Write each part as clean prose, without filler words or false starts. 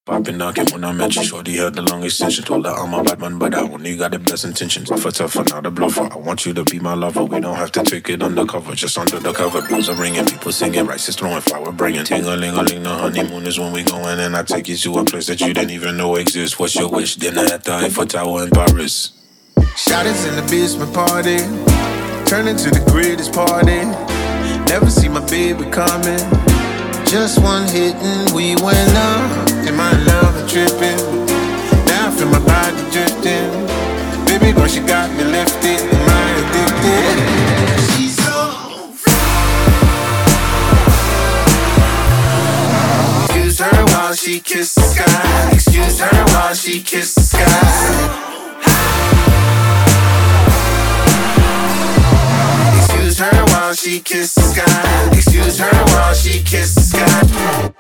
Popping knocking when I met you. Shorty had the long extension. Told her I'm a bad man, but I only got the best intentions. Tougher, not a bluffer. I want you to be my lover. We don't have to take it undercover, just under the cover. Bells are ringing, people singing, rice is throwing, flower bringing. Ting-a-ling-a-ling, the honeymoon is when we going, and I take you to a place that you didn't even know exists. What's your wish? Dinner at the Eiffel Tower in Paris. Shot is in the basement party, turn into the greatest party. Never see my baby coming. Just one hit and we went up. Am I in love and tripping? Now I feel my body drifting. Baby girl, she got me lifted. Am I addicted? She's so Excuse her while she kiss the sky. Excuse her while she kiss the sky. Excuse her while she kiss the sky. Excuse her while she kiss the sky.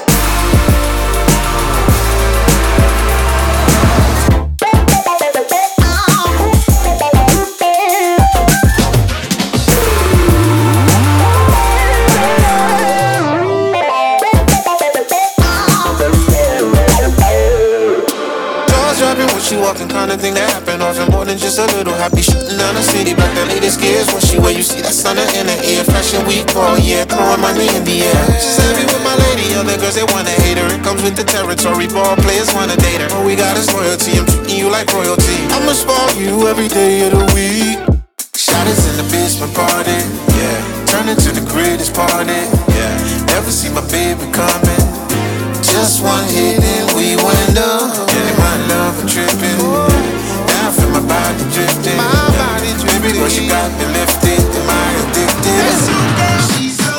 She walking, kinda thing that happen often, more than just a little happy. Shooting down the city, but the latest gears. When she where you see that sun in the air. Fashion week all year, throwing money in the air. She's happy with my lady, other girls they wanna hate her. It comes with the territory, ball players wanna date her. All we got is loyalty, I'm treating you like royalty. I'ma spoil you every day of the week. Shot is in the basement party, yeah. Turn into the greatest party, yeah. Never see my baby coming. Just one hit and we went up. Yeah, my love and tripping. Now I feel my body drifting. My body dripping. Girl, she got me lifted. Am I addicted? She's so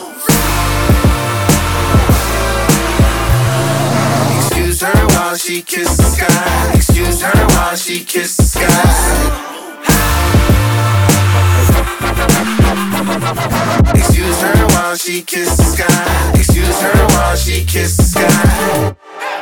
Excuse her while she kiss the sky. Excuse her while she kiss the sky. Excuse her while she kiss the sky. Excuse her while she kiss the sky.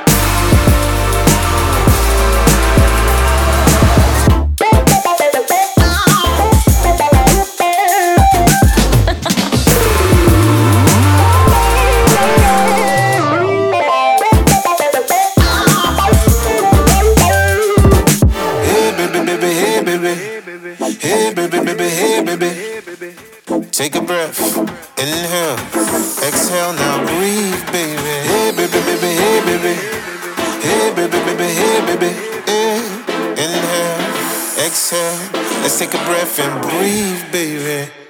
Hey baby, baby, hey baby. Hey baby, baby, hey baby. Take a breath, inhale, exhale, now breathe, baby. Hey, baby, baby, hey, baby. Hey, baby, baby, hey, baby. Hey. Inhale, exhale, let's take a breath and breathe, baby.